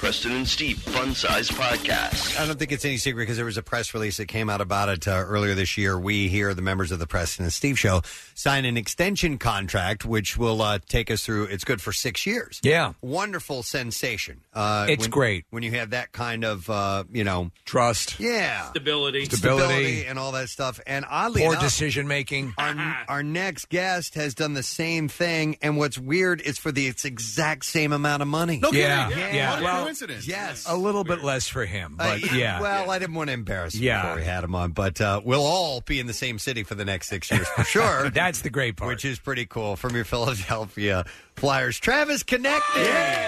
Preston and Steve Fun Size Podcast. I don't think it's any secret because there was a press release that came out about it earlier this year. We here, the members of the Preston and Steve Show, signed an extension contract, which will take us through. It's good for 6 years. Yeah. Wonderful sensation. It's great. When you have that kind of, trust. Yeah. Stability and all that stuff. And oddly Poor enough, decision making. Our next guest has done the same thing. And what's weird is for the exact same amount of money. No kidding. Yeah. What a Well, coincidence. Yes. A little bit less for him, but yeah. Well, I didn't want to embarrass him Yeah. before we had him on, but we'll all be in the same city for the next 6 years for sure. That's the great part. Which is pretty cool. From your Philadelphia Flyers, Travis Connected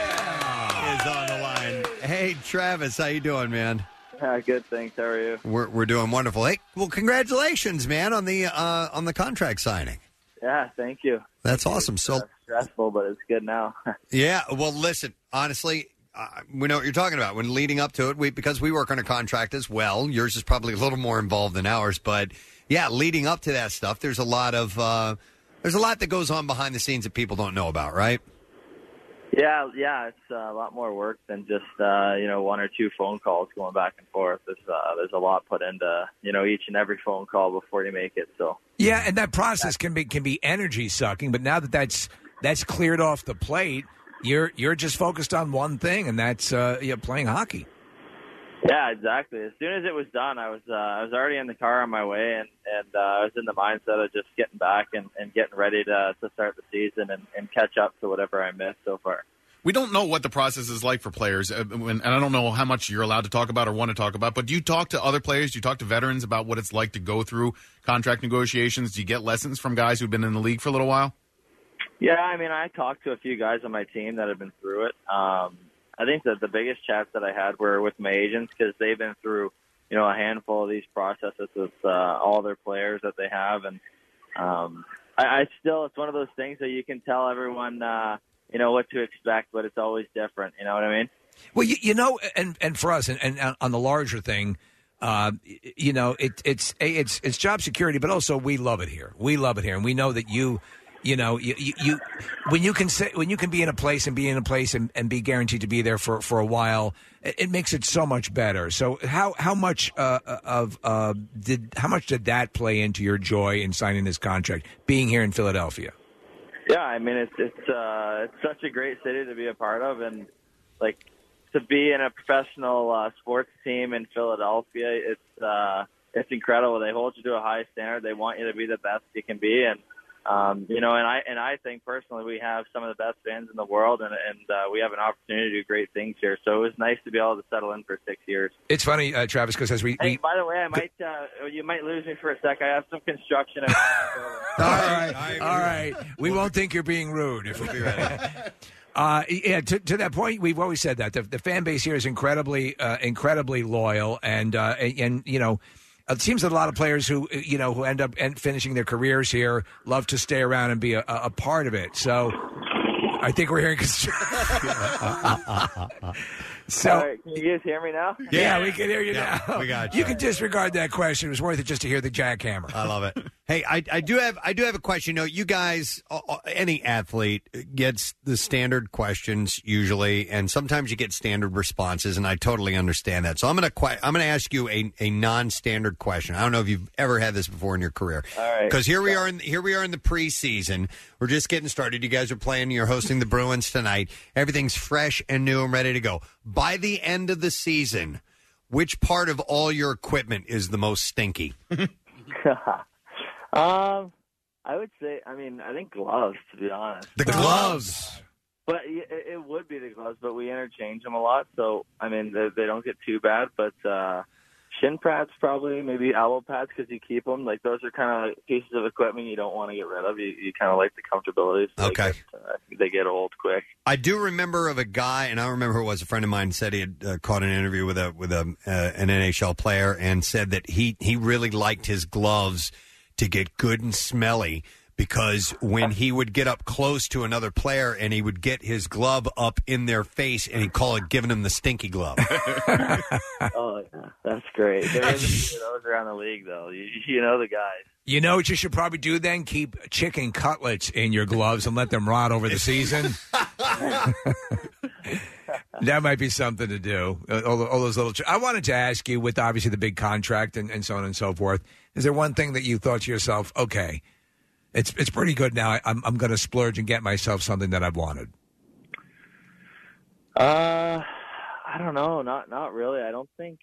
is on the line. Hey, Travis, how you doing, man? Good, thanks. How are you? We're doing wonderful. Hey, well, congratulations, man, on the contract signing. Yeah, thank you. That's awesome. It's, So stressful, but it's good now. yeah, well, listen, honestly, we know what you're talking about. When leading up to it, because we work on a contract as well. Yours is probably a little more involved than ours, but yeah, leading up to that stuff, there's a lot that goes on behind the scenes that people don't know about, right? Yeah, it's a lot more work than just one or two phone calls going back and forth. There's a lot put into each and every phone call before you make it. So Yeah, and that process can be energy sucking. But now that that's cleared off the plate, you're just focused on one thing, and that's playing hockey. yeah, exactly. As soon as it was done, I was already in the car on my way, and I was in the mindset of just getting back and getting ready to start the season and catch up to whatever I missed so far. We don't know what the process is like for players, and I don't know how much you're allowed to talk about or want to talk about, but do you talk to other players? Do you talk to veterans about what it's like to go through contract negotiations? Do you get lessons from guys who've been in the league for a little while? Yeah, I mean, I talked to a few guys on my team that have been through it. I think that the biggest chats that I had were with my agents because they've been through, a handful of these processes with all their players that they have. And I still, it's one of those things that you can tell everyone, what to expect, but it's always different. You know what I mean? Well, and for us, and on the larger thing, it's job security, but also we love it here. We love it here, and we know that you when you can be in a place and be guaranteed to be there for a while, it makes it so much better. So how much did that play into your joy in signing this contract, being here in Philadelphia? Yeah, I mean it's such a great city to be a part of, and like to be in a professional sports team in Philadelphia, it's incredible. They hold you to a high standard. They want you to be the best you can be, and I think personally we have some of the best fans in the world, and we have an opportunity to do great things here. So it was nice to be able to settle in for 6 years. It's funny, Travis, because as Hey, by the way, you might lose me for a sec. I have some construction. All right. We won't think you're being rude if we'll be ready. To that point, we've always said that the fan base here is incredibly loyal, and it seems that a lot of players who end up finishing their careers here love to stay around and be a part of it. So I think we're hearing. So, all right, can you guys hear me now? Yeah, we can hear you now. We got you. You can disregard that question. It was worth it just to hear the jackhammer. I love it. Hey, I do have a question. You guys, any athlete gets the standard questions usually, and sometimes you get standard responses, and I totally understand that. So I'm gonna ask you a non-standard question. I don't know if you've ever had this before in your career. All right. Because here we are in the preseason. We're just getting started. You guys are playing. You're hosting the Bruins tonight. Everything's fresh and new and ready to go. By the end of the season, which part of all your equipment is the most stinky? I would say, I think gloves, to be honest. The gloves. But it would be the gloves, but we interchange them a lot. So, they don't get too bad. But shin pads probably, maybe elbow pads because you keep them. Like, those are kind of pieces of equipment you don't want to get rid of. You kind of like the comfortability. So Okay. They get old quick. I do remember of a guy, and I don't remember who it was. A friend of mine said he had caught an interview with an NHL player and said that he really liked his gloves to get good and smelly because when he would get up close to another player and he would get his glove up in their face and he'd call it giving him the stinky glove. Oh, yeah, that's great. There is a few of those around the league, though. You know the guys. You know what you should probably do then? Keep chicken cutlets in your gloves and let them rot over the season. That might be something to do. All those little. I wanted to ask you, with obviously the big contract and so on and so forth, is there one thing that you thought to yourself, okay, it's pretty good now. I'm going to splurge and get myself something that I've wanted? I don't know. Not really. I don't think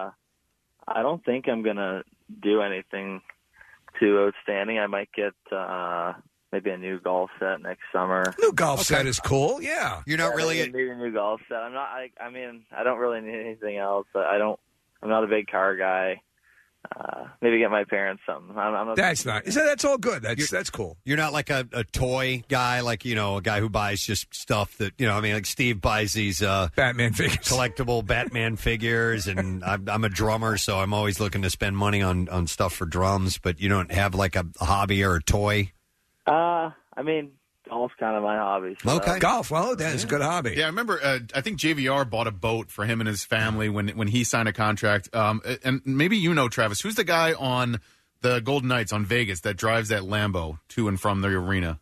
I'm gonna do anything too outstanding. I might get maybe a new golf set next summer. New golf set is cool. Yeah, you're not really need a new golf set. I'm not. I mean, I don't really need anything else. I'm not a big car guy. Maybe get my parents something. I'm not. That's not. That's all good. That's cool. You're not like a toy guy, like, a guy who buys just stuff that, like Steve buys these Batman figures, collectible Batman figures, and I'm a drummer, so I'm always looking to spend money on stuff for drums. But you don't have like a hobby or a toy. I mean, golf's kind of my hobby. So. Okay, golf. Well, that's a good hobby. Yeah, I remember. I think JVR bought a boat for him and his family when he signed a contract. And maybe Travis, who's the guy on the Golden Knights on Vegas that drives that Lambo to and from the arena?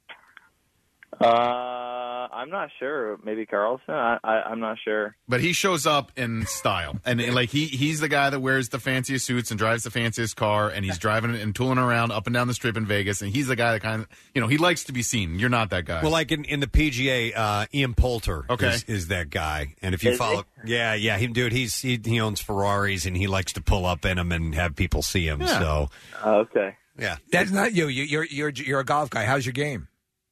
I'm not sure. Maybe Carlson. I'm not sure. But he shows up in style, and like he's the guy that wears the fanciest suits and drives the fanciest car, and he's driving and tooling around up and down the strip in Vegas. And he's the guy that kind of, he likes to be seen. You're not that guy. Well, like in the PGA, Ian Poulter is that guy. And if you follow, he owns Ferraris, and he likes to pull up in them and have people see him. Yeah. So, okay, yeah, that's not you. You're a golf guy. How's your game?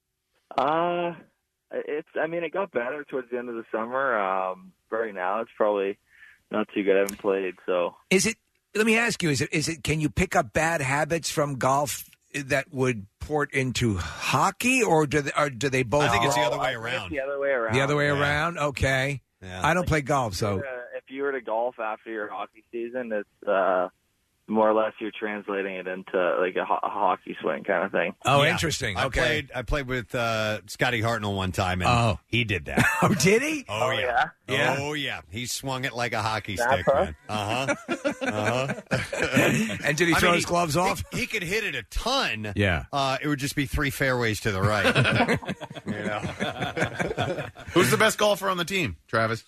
It got better towards the end of the summer. Right now, it's probably not too good. I haven't played, so. Is it? Let me ask you: Is it? Can you pick up bad habits from golf that would port into hockey, or do they both? I think it's the other way around. The other way around. The other way around. Okay. Yeah. I don't play golf, so. If you were to golf after your hockey season, it's more or less you're translating it into like a hockey swing kind of thing. Oh, interesting. Okay. I played with Scotty Hartnell one time, and he did that. Oh, did he? Oh, yeah. Yeah. Oh, yeah. He swung it like a hockey stick, man. And did he throw his gloves off? He could hit it a ton. Yeah. It would just be 3 fairways to the right. Who's the best golfer on the team, Travis?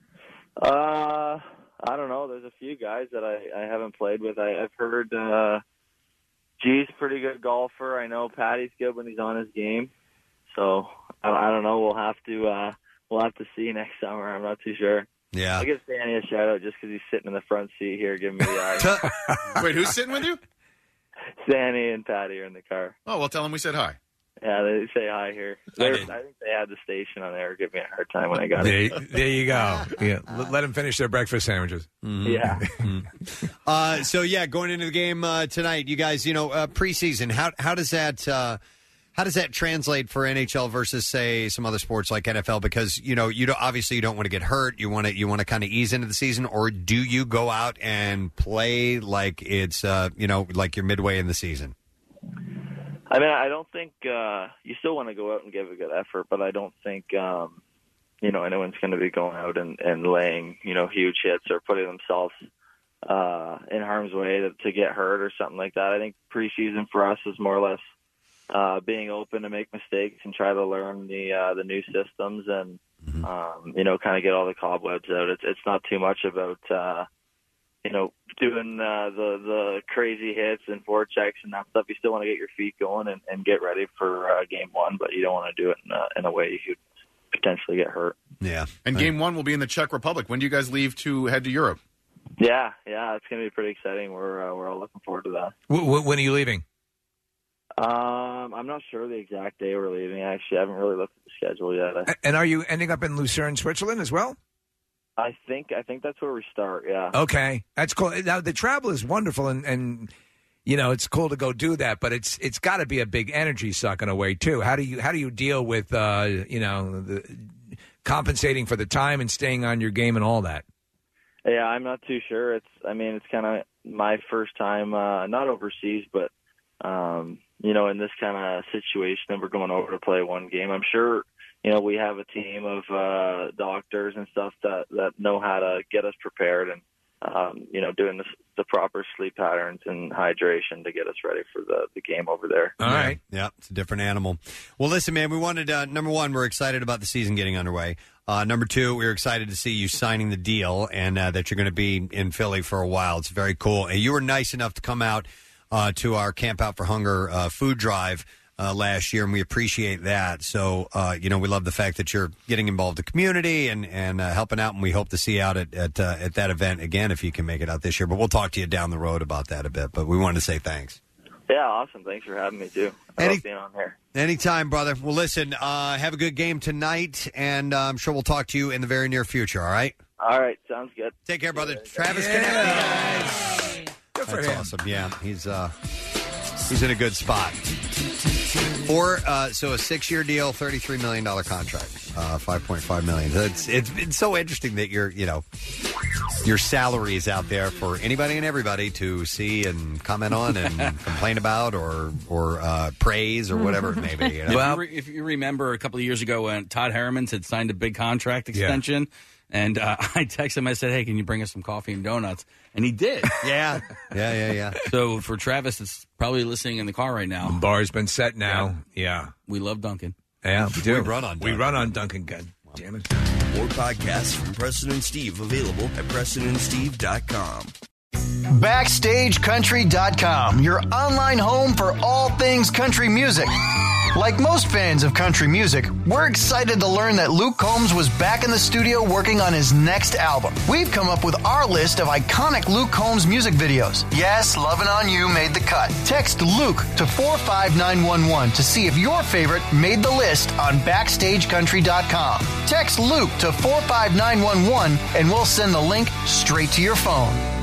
I don't know. There's a few guys that I haven't played with. I've heard G's a pretty good golfer. I know Patty's good when he's on his game. So I don't know. We'll have to see next summer. I'm not too sure. Yeah. I'll give Danny a shout out just because he's sitting in the front seat here giving me the eye. Wait, who's sitting with you? Danny and Patty are in the car. Oh, well, tell him we said hi. Yeah, they say hi here. I think they had the station on there give me a hard time when I got it. There you go. Yeah, let them finish their breakfast sandwiches. Mm-hmm. Yeah. So going into the game tonight, you guys, preseason. How does that translate for NHL versus say some other sports like NFL? Because you obviously you don't want to get hurt. You want to kind of ease into the season, or do you go out and play like it's like you're midway in the season? I mean, I don't think you still want to go out and give a good effort, but I don't think anyone's going to be going out and laying huge hits or putting themselves in harm's way to get hurt or something like that. I think preseason for us is more or less being open to make mistakes and try to learn the new systems and kind of get all the cobwebs out. It's not too much about doing the crazy hits and forechecks and that stuff. You still want to get your feet going and get ready for game one, but you don't want to do it in a way you could potentially get hurt. Yeah. And game one will be in the Czech Republic. When do you guys leave to head to Europe? Yeah, it's going to be pretty exciting. We're all looking forward to that. When are you leaving? I'm not sure the exact day we're leaving. Actually, I haven't really looked at the schedule yet. And are you ending up in Lucerne, Switzerland as well? I think that's where we start. Yeah. Okay, that's cool. Now the travel is wonderful, and it's cool to go do that, but it's got to be a big energy sucking away too. How do you deal with the compensating for the time and staying on your game and all that? Yeah, I'm not too sure. It's kind of my first time, not overseas, but in this kind of situation, and we're going over to play one game. I'm sure. We have a team of doctors and stuff that know how to get us prepared and, doing the proper sleep patterns and hydration to get us ready for the game over there. All right. Yeah, it's a different animal. Well, listen, man, we wanted, number one, we're excited about the season getting underway. Number two, we're excited to see you signing the deal and that you're going to be in Philly for a while. It's very cool. And you were nice enough to come out to our Camp Out for Hunger food drive last year, and we appreciate that. So, we love the fact that you're getting involved in the community and helping out, and we hope to see you out at that event again if you can make it out this year. But we'll talk to you down the road about that a bit. But we wanted to say thanks. Yeah, awesome. Thanks for having me, too. I love being on here. Anytime, brother. Well, listen, have a good game tonight, and I'm sure we'll talk to you in the very near future, all right? All right, sounds good. Take care, brother. Travis Konecny. Good for That's him. awesome. Yeah, he's in a good spot. So a 6-year deal, $33 million contract, $5.5 million. It's so interesting that your salary is out there for anybody and everybody to see and comment on and complain about or praise or whatever it may be. Well, if you remember a couple of years ago when Todd Herremans had signed a big contract extension, and I texted him, I said, hey, can you bring us some coffee and donuts? And he did. Yeah. So for Travis, it's probably listening in the car right now. The bar's been set now. Yeah. We love Duncan. Yeah, we do. We run on Duncan. We run on Duncan. God damn it. More podcasts from Preston and Steve available at PrestonandSteve.com. BackstageCountry.com, your online home for all things country music. Like most fans of country music, we're excited to learn that Luke Combs was back in the studio working on his next album. We've come up with our list of iconic Luke Combs music videos. Yes, Lovin' On You made the cut. Text Luke to 45911 to see if your favorite made the list on BackstageCountry.com. Text Luke to 45911 and we'll send the link straight to your phone.